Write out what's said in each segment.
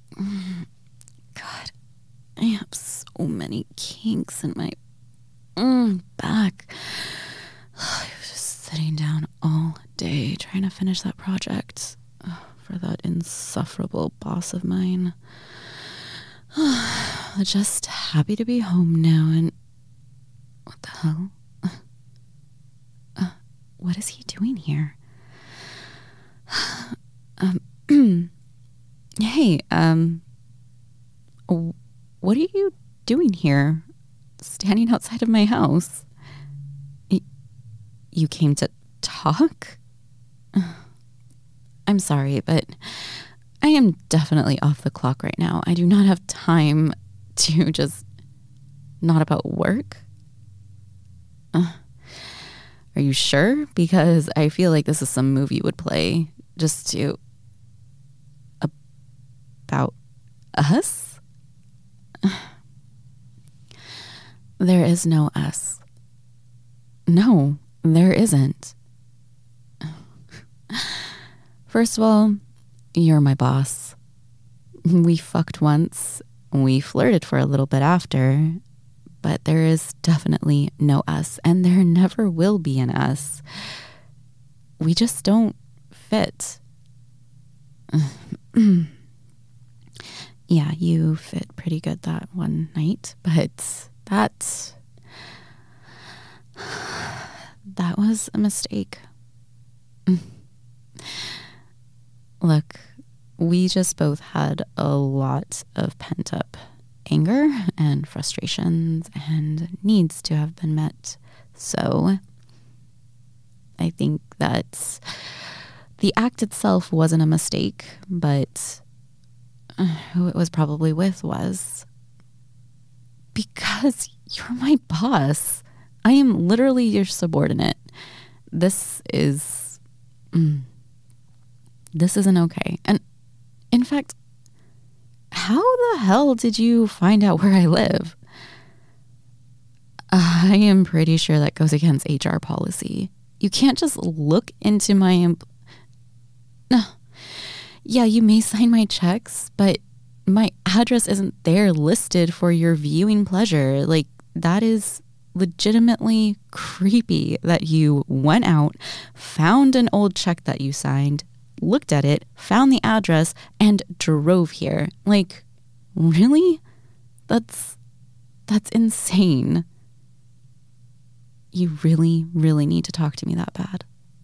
God, I have so many kinks in my back. I was just sitting down all day trying to finish that project for that insufferable boss of mine. Just happy to be home now and... What the hell? What is he doing here? Hey, what are you doing here? Standing outside of my house? You came to talk? I'm sorry, but I am definitely off the clock right now. I do not have time to just not about work. Are you sure? Because I feel like this is some movie you would play just to... About us? There is no us. No, there isn't. First of all, you're my boss. We fucked once. We flirted for a little bit after. But there is definitely no us, and there never will be an us. We just don't fit. Yeah, you fit pretty good that one night, but that was a mistake. Look, we just both had a lot of pent-up anger and frustrations and needs to have been met. So I think that the act itself wasn't a mistake, but who it was probably with was. Because you're my boss. I am literally your subordinate. This isn't okay. And in fact, how the hell did you find out where I live? I am pretty sure that goes against HR policy. You can't just look into my... No. Yeah, you may sign my checks, but my address isn't there listed for your viewing pleasure. Like, that is legitimately creepy that you went out, found an old check that you signed, looked at it, found the address, and drove here. Like, really? That's insane. You really, really need to talk to me that bad.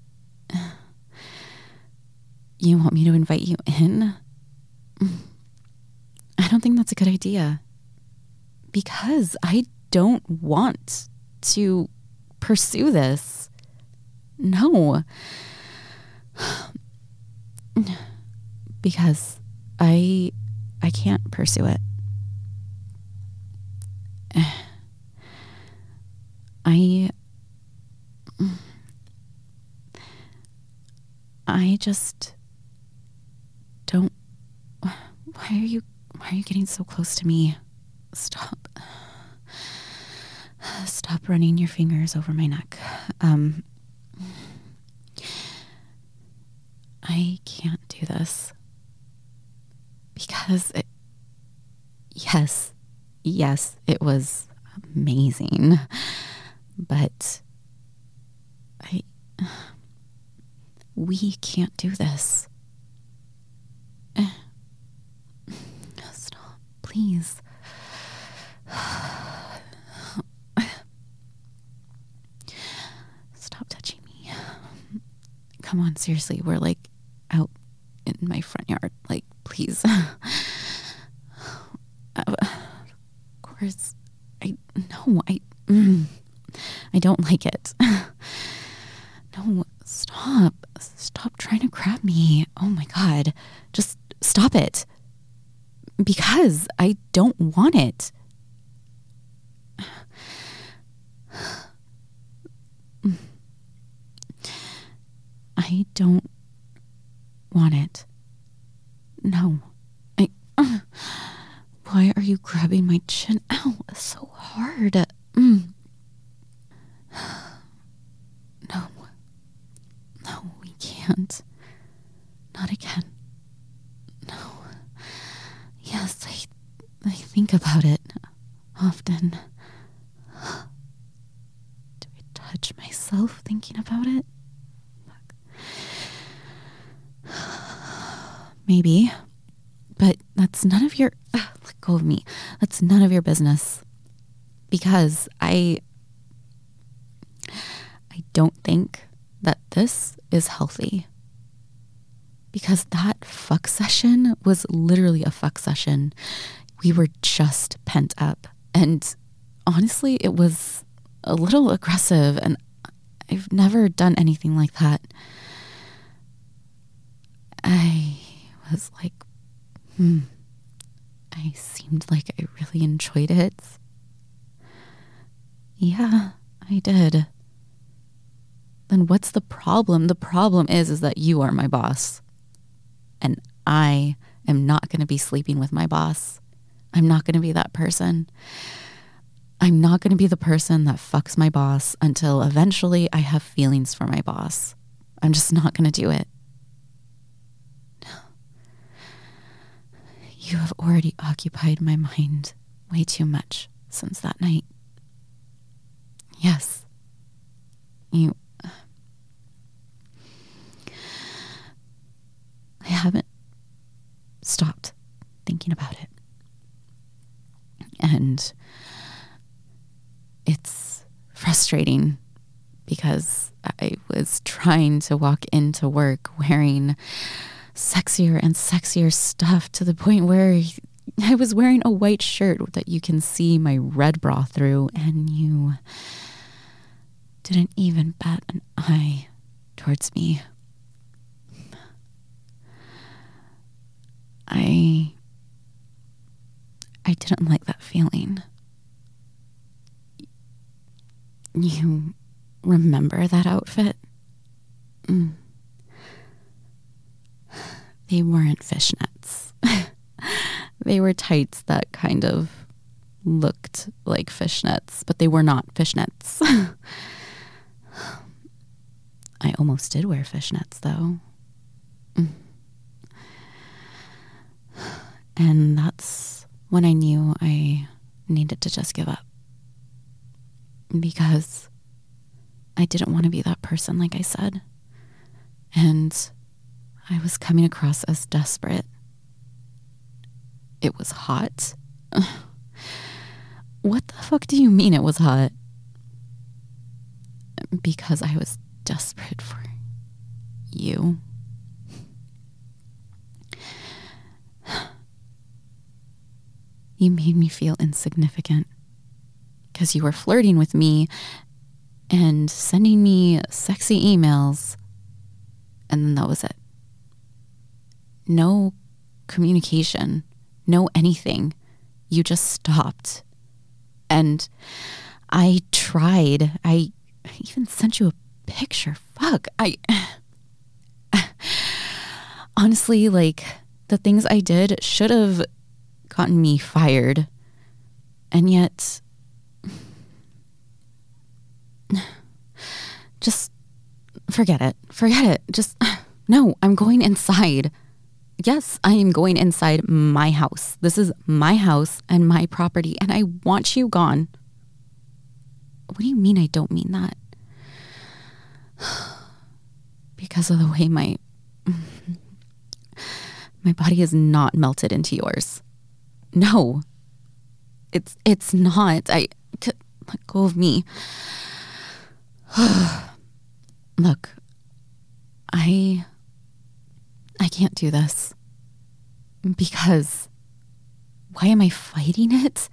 You want me to invite you in? I don't think that's a good idea. Because I don't want to pursue this. No. Because I can't pursue it. I just don't... Why are you getting so close to me? Stop running your fingers over my neck. I can't do this. Because yes, it was amazing. But we can't do this. Stop, please. Stop touching me. Come on, seriously, we're like out in my front yard. Like, please. Of course, I don't like it. No, stop trying to grab me. Oh my God, just stop it. Because I don't want it. I don't want it. No. Why are you grabbing my chin? Ow, so hard. No, we can't. Not again. No. I think about it often. Do I touch myself thinking about it? Maybe. But that's none of your... let go of me. That's none of your business. Because I don't think that this is healthy. Because that fuck session was literally a fuck session. We were just pent up. And honestly, it was a little aggressive. And I've never done anything like that. I was like, I seemed like I really enjoyed it. Yeah, I did. Then what's the problem? The problem is that you are my boss. And I am not going to be sleeping with my boss. I'm not going to be that person. I'm not going to be the person that fucks my boss until eventually I have feelings for my boss. I'm just not going to do it. You have already occupied my mind way too much since that night. Yes. I haven't stopped thinking about it. And it's frustrating because I was trying to walk into work wearing sexier and sexier stuff to the point where I was wearing a white shirt that you can see my red bra through, and you didn't even bat an eye towards me. I didn't like that feeling. You remember that outfit? They weren't fishnets. They were tights that kind of looked like fishnets, but they were not fishnets. I almost did wear fishnets, though. And that's when I knew I needed to just give up. Because I didn't want to be that person, like I said. And I was coming across as desperate. It was hot. What the fuck do you mean it was hot? Because I was desperate for you. You made me feel insignificant because you were flirting with me and sending me sexy emails, and then that was it. No communication, no anything. You just stopped. And I tried. I even sent you a picture. Fuck. Honestly, like, the things I did should have gotten me fired. And yet, just forget it. Forget it. Just, no, I'm going inside. Yes, I am going inside my house. This is my house and my property, and I want you gone. What do you mean I don't mean that? Because of the way my body is not melted into yours. No, it's not. Let go of me. Look, I can't do this. Because why am I fighting it?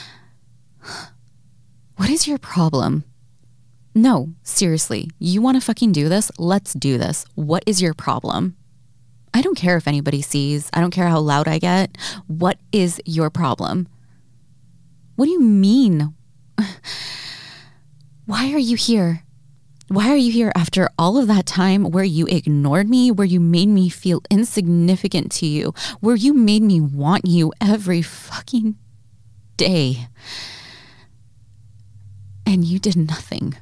What is your problem? No, seriously, you want to fucking do this? Let's do this. What is your problem? I don't care if anybody sees. I don't care how loud I get. What is your problem? What do you mean? Why are you here? Why are you here after all of that time where you ignored me, where you made me feel insignificant to you, where you made me want you every fucking day? And you did nothing.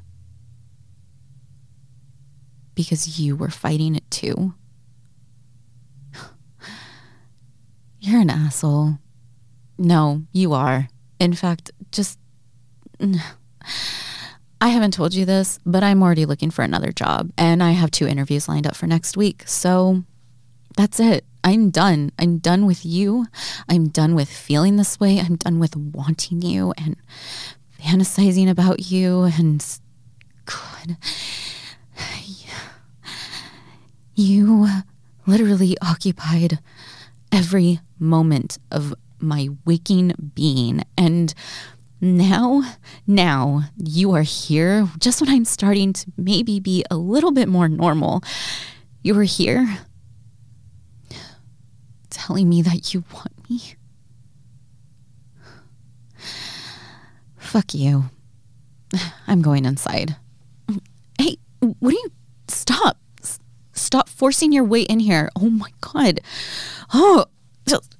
Because you were fighting it too. You're an asshole. No, you are. In fact, I haven't told you this, but I'm already looking for another job, and I have 2 interviews lined up for next week. So that's it. I'm done. I'm done with you. I'm done with feeling this way. I'm done with wanting you and fantasizing about you. And God, you literally occupied every moment of my waking being. And now you are here just when I'm starting to maybe be a little bit more normal. You are here telling me that you want me. Fuck you. I'm going inside. Hey, what do you... Stop forcing your way in here. Oh my God. Oh, just...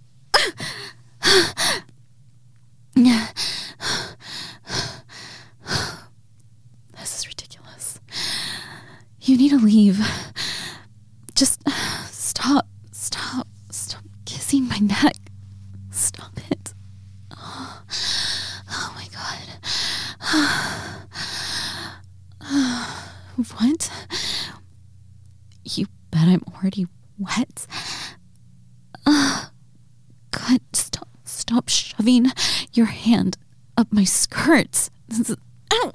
This is ridiculous. You need to leave. Just stop kissing my neck. Stop it. Oh my God. What? You bet I'm already wet. God, stop shoving your hand up my skirt. Ow.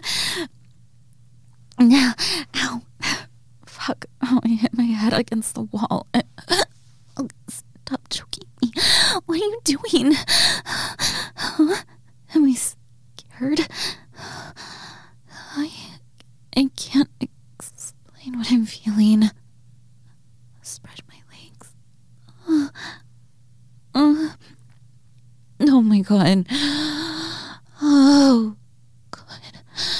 Ow. Fuck. Oh, I hit my head against the wall. Stop choking me. What are you doing? Am I scared? I can't explain what I'm feeling. Spread my legs. Oh my God. Oh God.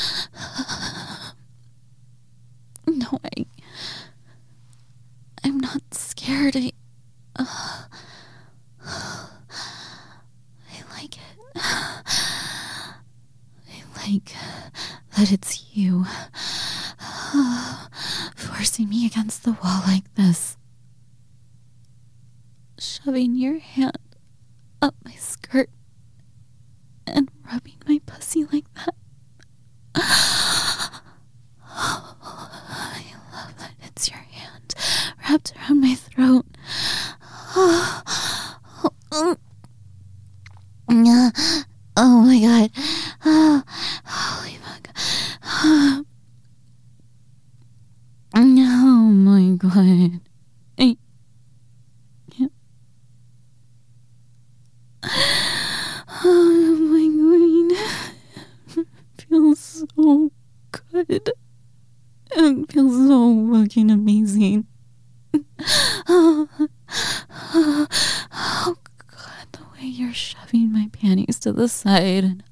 No, I'm not scared. I like it. I like that it's you forcing me against the wall like this, shoving your hand up my skirt and rubbing my pussy like that. I love that it's your hand wrapped around my throat. Oh my God. Holy fuck. Oh my God. I can't. Oh my God. It feels so good. It feels so fucking amazing. Oh God, the way you're shoving my panties to the side and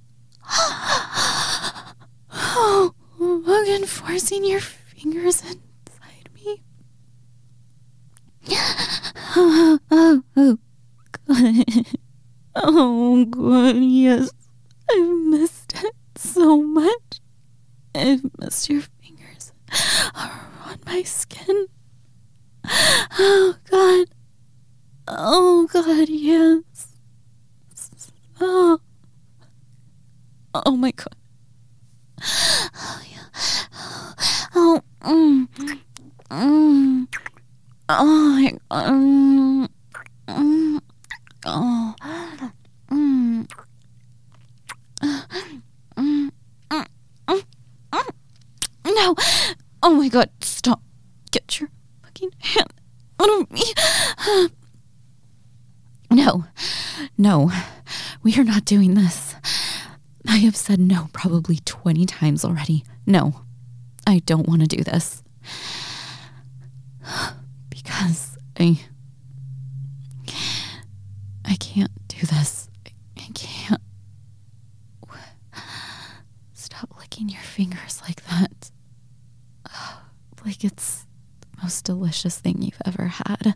fucking forcing your fingers inside me. Oh God. Oh God, yes. I've missed it so much. I've missed your fingers on my skin. Oh God. Oh God, yes. Oh my God. Oh yeah. Oh. Oh. No. Oh my God. Stop. Get your fucking hand out of me. No. We are not doing this. I have said no probably 20 times already. No. I don't want to do this. Because I can't do this. I can't. Stop licking your fingers like that. Like it's the most delicious thing you've ever had.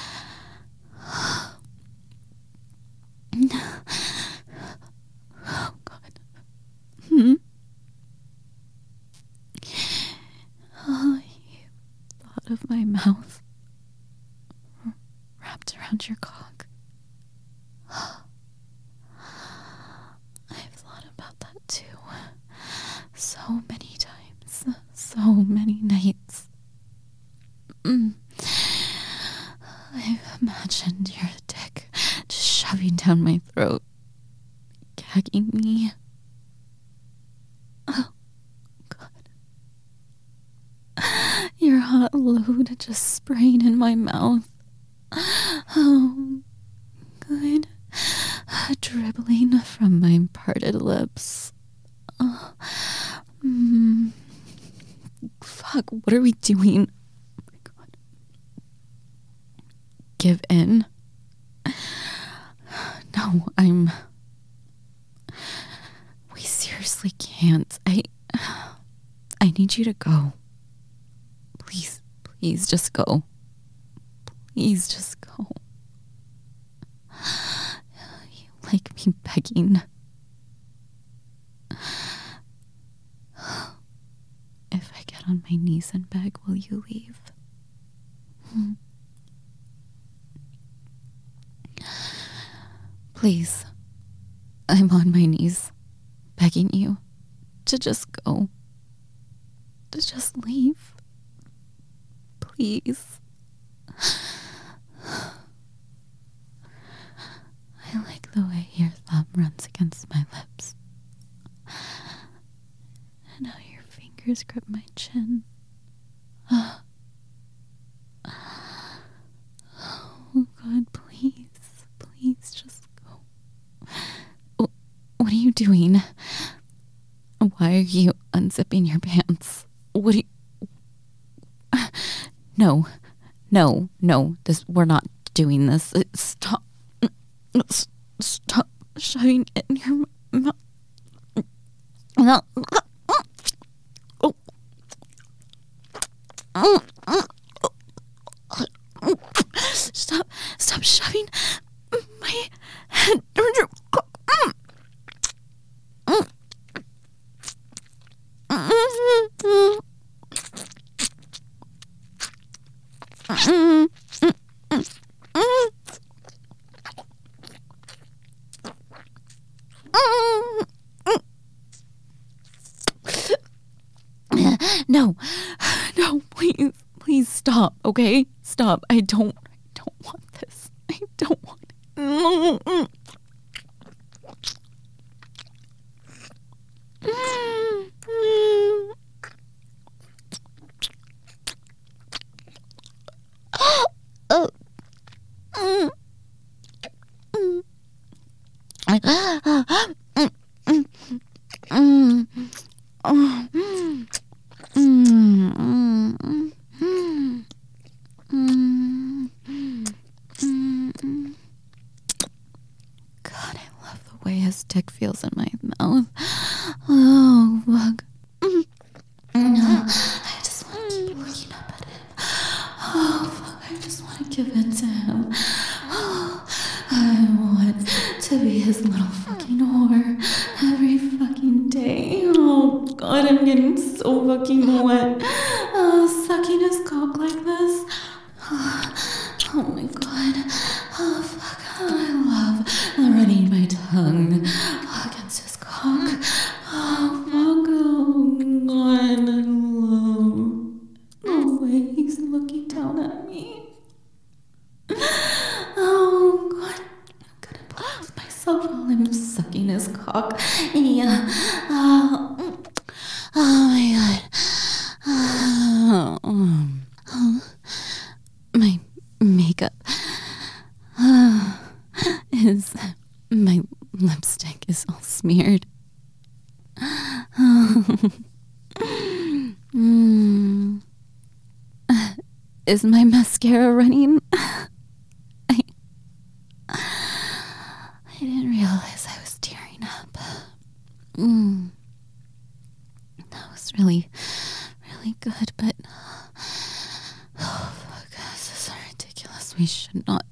Oh God. Oh, you thought of my mouth wrapped around your cock. so many times, so many nights. I've imagined your dick just shoving down my throat, gagging me. Oh, God. Your hot load just spraying in my mouth. Oh, God. Dribbling from my parted lips. Oh, Fuck, what are we doing? Oh my God. Give in? No, we seriously can't. I need you to go. Please just go. Please just go. You like me begging. If I get on my knees and beg, will you leave? Please. I'm on my knees, begging you to just go. To just leave. Please. I like the way your thumb runs against my lips. And how your fingers grip my chin. Oh, God, please. Please just go. What are you doing? Why are you unzipping your pants? What are you... No. We're not doing this. Stop. Stop shoving it in your mouth. No. Stop shoving my head around your cock. No, please stop, okay? Stop. I don't want this. I don't want it. God, I love the way his dick feels in my mouth. Oh, fuck. I just want to keep looking up at him. Oh, fuck, I just want to give it to him. Oh, I want to be his little fucking whore every fucking day. Oh, God, I'm getting so fucking wet. Sucking his cock like this. Oh my God. Oh, fuck. I love running my tongue against his cock. Oh, fuck. Oh, God. I love the way he's looking down at me. Oh, God. I'm gonna believe myself while I'm sucking his cock. Yeah. Oh, my God. My makeup my lipstick is all smeared. Is my mascara running? I didn't realize I was tearing up. That was really good, but oh, fuck, this is ridiculous. We should not.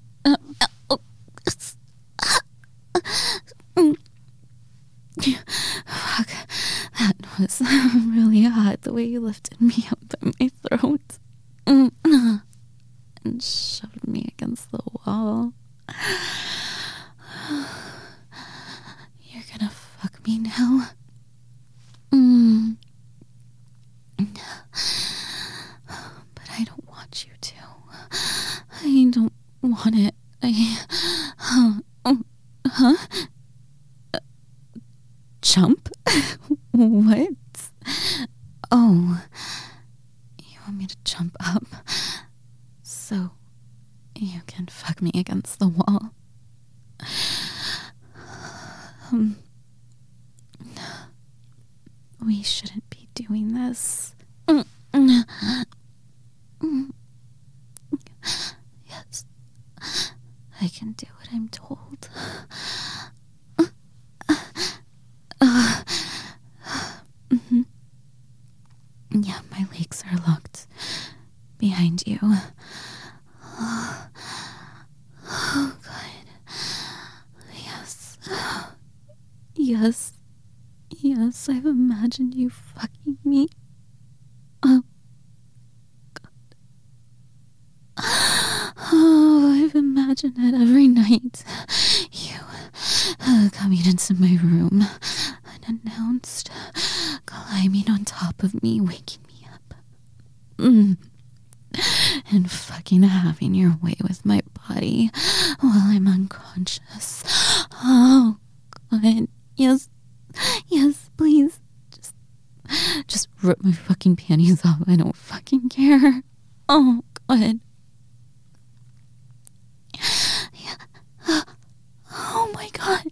Fuck, that was really hot, the way you lifted me up by my throat and shoved me against the wall. You're gonna fuck me now? Huh? Jump? What? Oh, you want me to jump up so you can fuck me against the wall? We shouldn't be doing this. Yes, I can do what I'm told. Yeah, my legs are locked behind you. Oh, God. Yes. Yes. Yes, I've imagined you fucking me. Oh, God. Oh, I've imagined it every night. You coming into my room unannounced, climbing on top of me, waking me up. And fucking having your way with my body while I'm unconscious. Oh, God. Yes. Yes, please. Just rip my fucking panties off. I don't fucking care. Oh, God. Yeah. Oh, my God.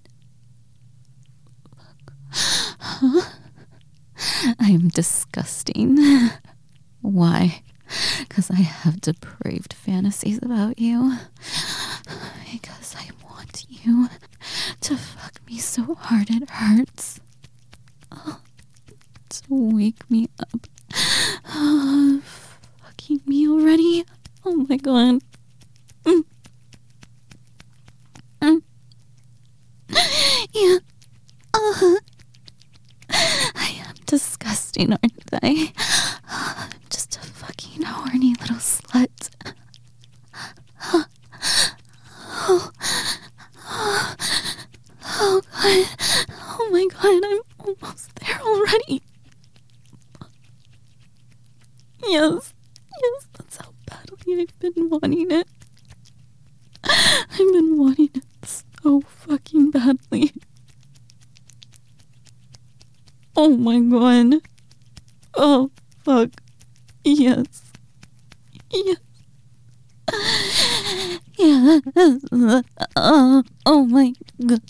I am disgusting. Why? Because I have depraved fantasies about you. Because I want you to fuck me so hard it hurts. Oh, to wake me up. Oh, fucking me already. Oh my God. Yeah. I am disgusting, aren't I? I'm just a fucking horny little slut. Oh, God. Oh, my God. I'm almost there already. Yes. Yes, that's how badly I've been wanting it. I've been wanting it so fucking badly. Oh, my God. Oh, fuck. Yes. Yes. Yes. Oh my God.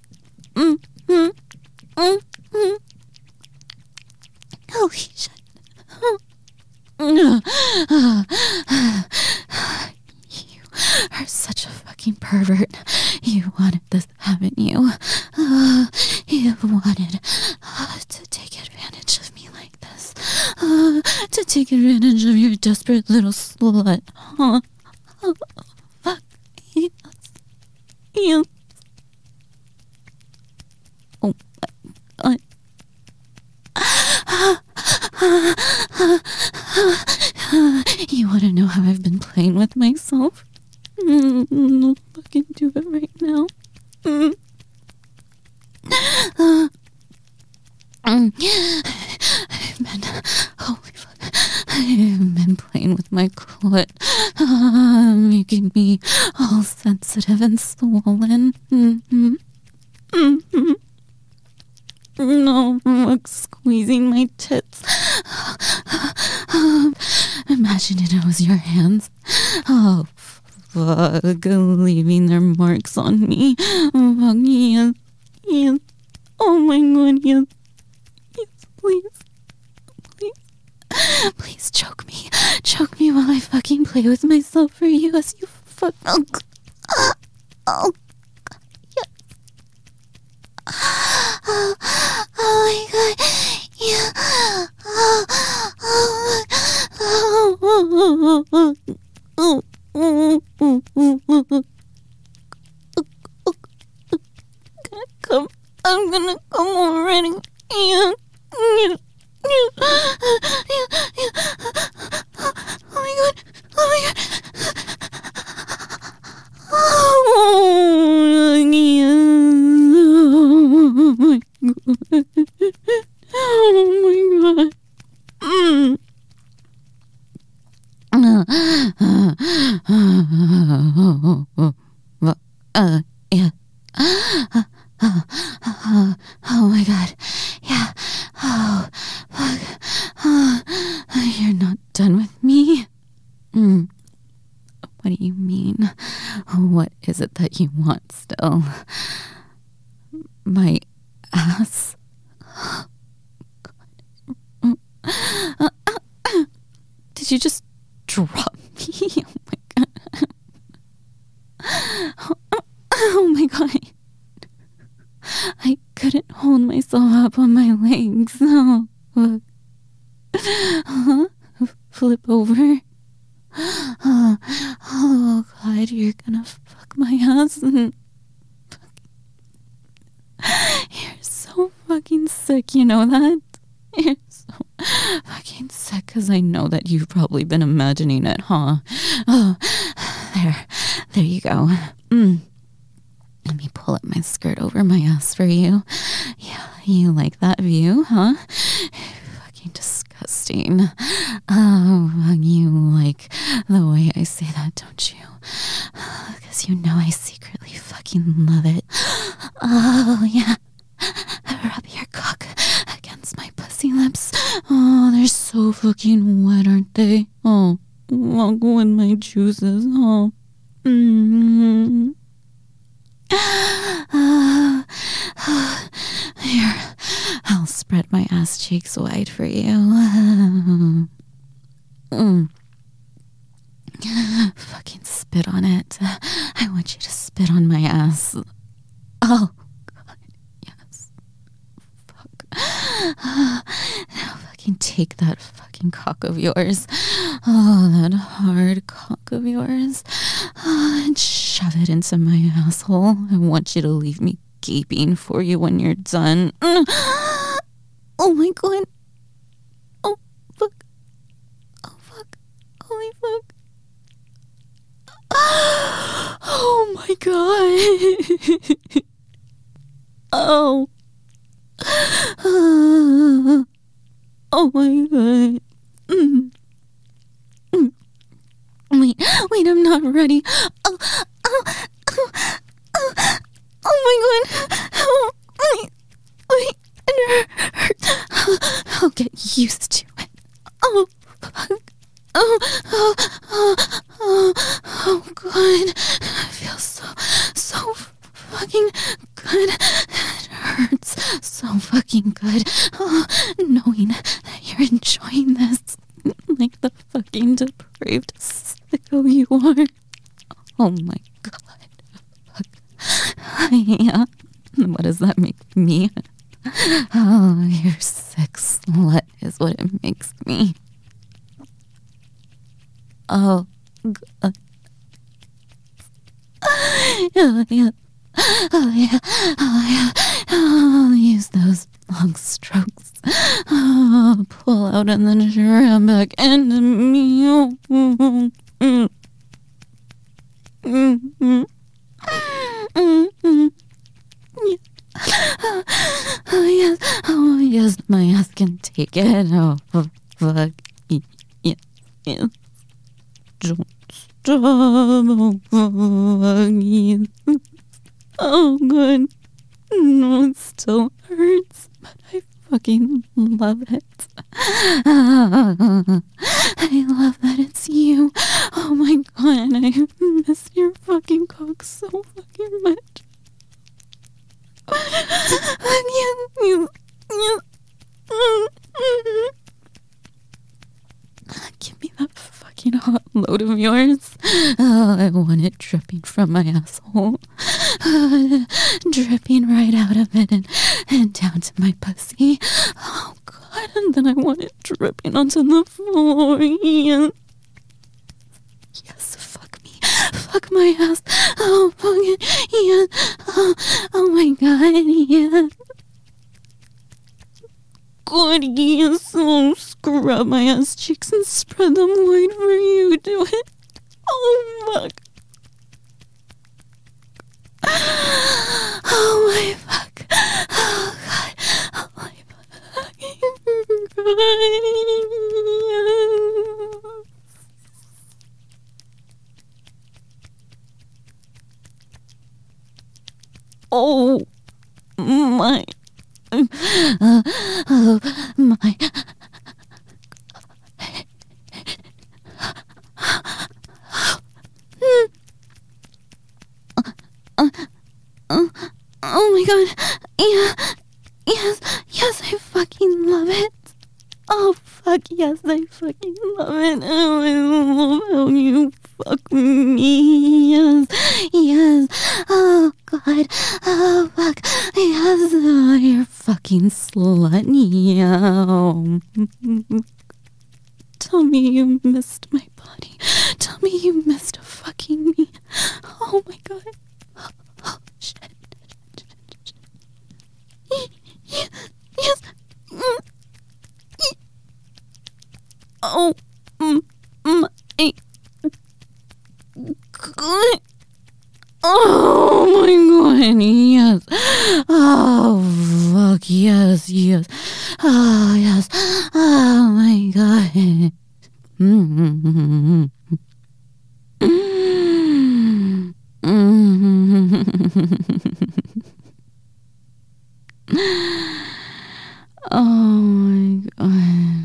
Holy shit. You are such a fucking pervert. You wanted this, haven't you? You wanted to take advantage of me like this. To take advantage of your desperate little slut. Huh? Oh, fuck. Yes. Yes. Oh, my God. You want to know how I've been playing with myself? I'll fucking do it right now. I've been playing with my clit, making me all sensitive and swollen. No, like squeezing my tits. Imagine it was your hands. Oh, fuck, leaving their marks on me. Fuck, yes, yes. Oh my God, yes. Yes, please. Please. Please choke me. Choke me while I fucking play with myself for you as you fuck. Oh, oh. Oh, oh my God. Yeah. I'm gonna come already. Yeah. Oh my God. Oh my God. Oh, yeah. Oh my God. that you want still. My ass. Did you just drop me? Oh my god. I couldn't hold myself up on my legs. Oh, look. Flip over. Oh god, you're gonna fuck my ass. You're so fucking sick, you know that? You're so fucking sick because I know that you've probably been imagining it, huh? Oh, there you go. Let me pull up my skirt over my ass for you. Yeah, you like that view, huh? Fucking disgusting. Oh, you like the way I say that, don't you? Because you know I secretly fucking love it. Oh, yeah. Rub your cock against my pussy lips. Oh, they're so fucking wet, aren't they? Oh, I'll go in my juices. Oh. Here, I'll spread my ass cheeks wide for you. Fucking spit on it. I want you to spit on my ass. Oh, God, yes. Fuck. Now fucking take that fucking cock of yours. Oh, that hard cock of yours. And shove it into my asshole. I want you to leave me gaping for you when you're done. Oh my god. Oh fuck. Oh fuck. Holy fuck. Oh my god. Oh. Oh my god. Wait, I'm not ready. Oh my god. Wait, it hurts. I'll get used to it. Oh, fuck. Oh, god. I feel so fucking good. It hurts so fucking good. Oh, knowing that you're enjoying this like the fucking depraved sicko you are. Oh my god. Fuck. Yeah. What does that make me? Oh, you're sick slut is what it makes me. Oh, god. Oh, yeah. Oh, yeah. Oh, yeah. I'll use those long strokes. Oh, pull out and then jam back into me. Oh yes, my ass can take it. Oh, fuck. Yes. Don't stop. Oh, fuck. Yes. Oh, good. No, it still hurts, but I fucking love it. I love that it's you. Oh my god, I miss your fucking cock so fucking much. Give me that fucking hot load of yours. Oh, I want it dripping from my asshole. Dripping right out of it and down to my pussy. Oh god, and then I want it dripping onto the floor. Yes, fuck me. Fuck my ass. Oh, fuck it. Yeah. Oh my god, yeah. God, yes. So scrub my ass cheeks and spread them wide for you. Do it. Oh, fuck. Oh my fuck. Oh god. Oh my fucking god. Oh my. Oh my. Oh, oh my god. Yeah. Yes. Yes, I fucking love it. Oh, fuck. Yes, I fucking love it. Oh, I love how you fuck me. Yes. Yes. Oh, God. Oh, fuck. Yes. Oh, you're fucking slutty. Oh. Tell me you missed my body. Tell me you missed fucking me. Oh my god. Oh, shit. Yes. Yes. Oh my god. Oh my god. Yes. Oh fuck. Yes. Yes. Oh yes. Oh my god. Oh my god.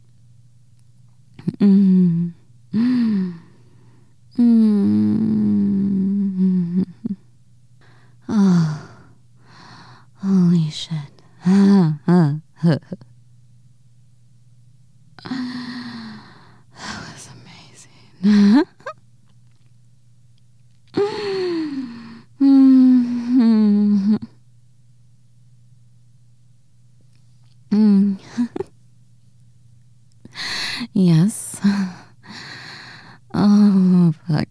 Oh, holy shit. That was amazing. Yes. Oh, fuck.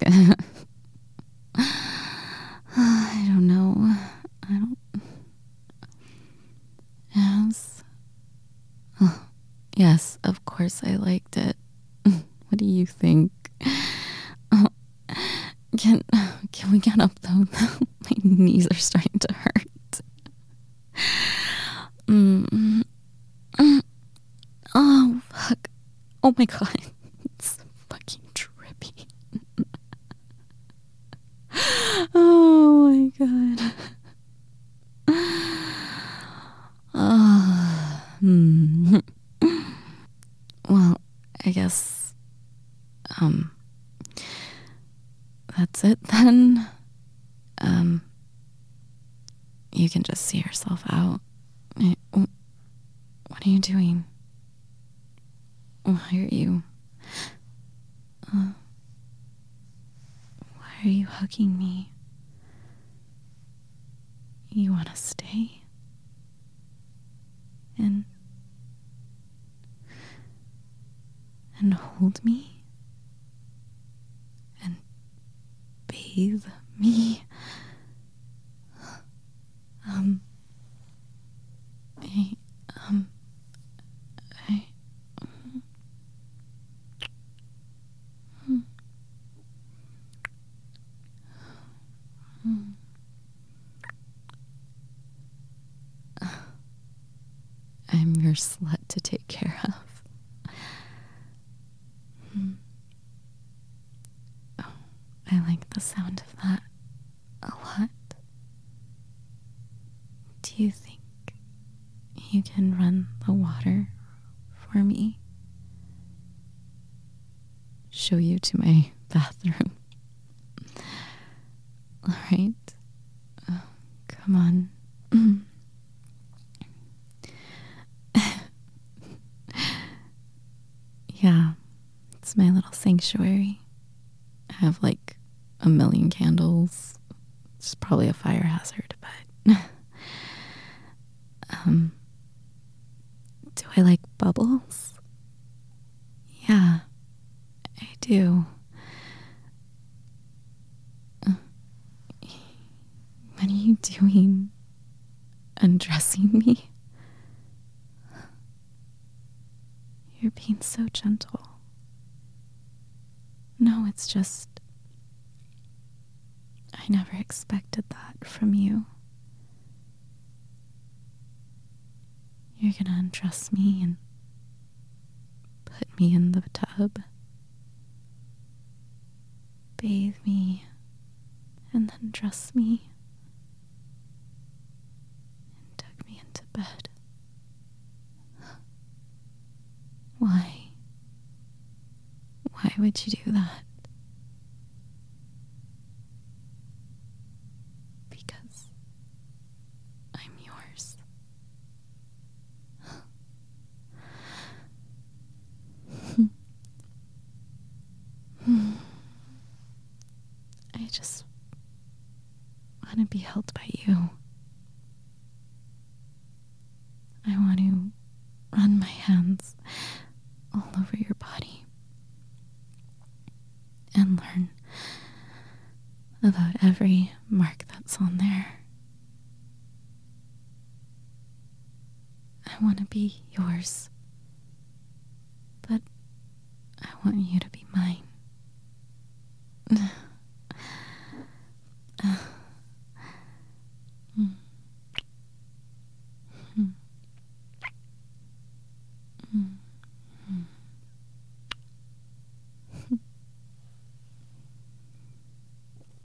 I don't know. I don't. Yes. Oh, yes, of course I liked it. What do you think? Oh, can we get up though? My knees are starting to hurt. Oh, fuck. Oh my god. It's fucking trippy. Oh my god. Well, I guess, that's it then. You can just see yourself out. What are you doing? Why are you... why are you hugging me? You want to stay? And hold me? And bathe me? I'm your slut to take care of. Oh, I like the sound of that a lot. Do you think you can run the water for me? Show you to my bathroom. All right. Oh, come on. Yeah, it's my little sanctuary. I have like a million candles. It's probably a fire hazard, but do I like bubbles? Yeah, I do. What are you doing? Undressing me? You're being so gentle. No, it's just... I never expected that from you. You're gonna undress me and put me in the tub, bathe me, and then dress me and tuck me into bed. Why? Why would you do that? Because just want to be held by you. I want to run my hands all over your body and learn about every mark that's on there. I want to be yours, but I want you to be mine.